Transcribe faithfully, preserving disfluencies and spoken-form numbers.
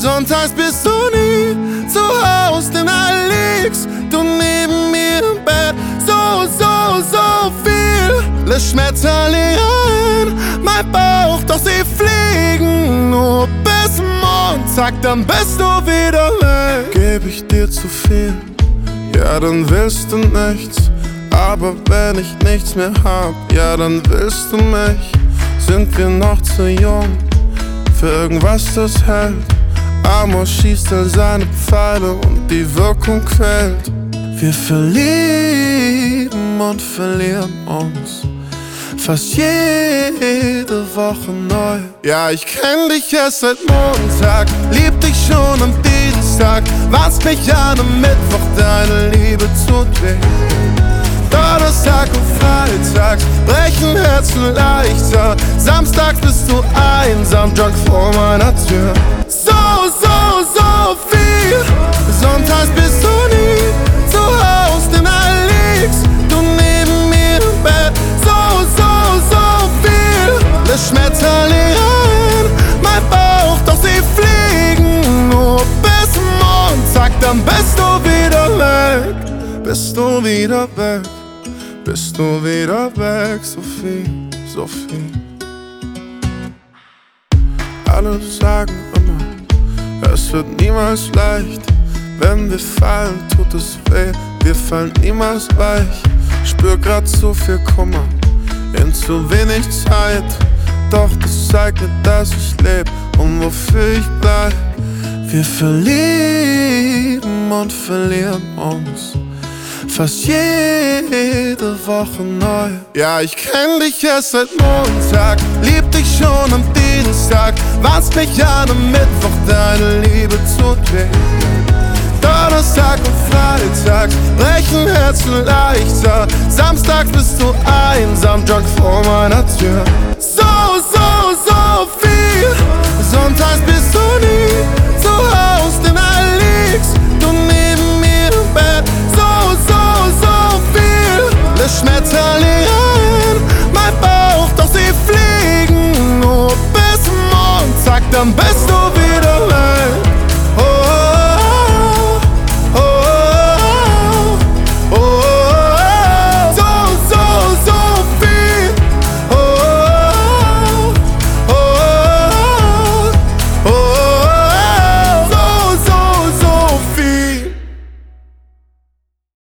Sonntags bist du nie zu Haus, denn da liegst du neben mir im Bett. So, so, so viel lässt Schmetterlinge ein, mein Bauch, doch sie fliegen nur bis Montag, dann bist du wieder weg. Geb ich dir zu viel, ja dann willst du nichts. Aber wenn ich nichts mehr hab, ja dann willst du mich. Sind wir noch zu jung für irgendwas, das hält? Amor schießt all seine Pfeile und die Wirkung quält. Wir verlieben und verlieren uns fast jede Woche neu. Ja, ich kenn dich erst seit Montag, lieb dich schon am Dienstag. Warst mich an am Mittwoch, deine Liebe tut weh. Donnerstag und Freitag brechen Herzen leichter. Samstag bist du einsam, drunk vor meiner Tür. So, so, so viel. Sonntags bist du nie zu Haus, denn da liegst du neben mir im Bett. So, so, so viel. Das Schmetterling ein, mein Bauch, doch sie fliegen nur bis Montag, dann bist du wieder weg. Bist du wieder weg. Bist du wieder weg, Sophie, Sophie. Alle sagen immer, es wird niemals leicht. Wenn wir fallen, tut es weh, wir fallen niemals weich. Spür grad zu viel Kummer in zu wenig Zeit. Doch das zeigt mir, dass ich leb und wofür ich bleib. Wir verlieben und verlieren uns fast jede Woche neu. Ja, ich kenn dich erst seit Montag, lieb dich schon am Dienstag. Warst mich an am Mittwoch, deine Liebe tut weh. Donnerstag und Freitag brechen Herzen leichter. Samstag bist du einsam, drunk vor meiner Tür. So, so, so viel. Sonntags bist du nie zu Haus, denn da liegst du neben mir im Bett. So, so, so viel. Das Schmetterling ein, mein Bauch, doch sie fliegen nur bis Montag, dann bist du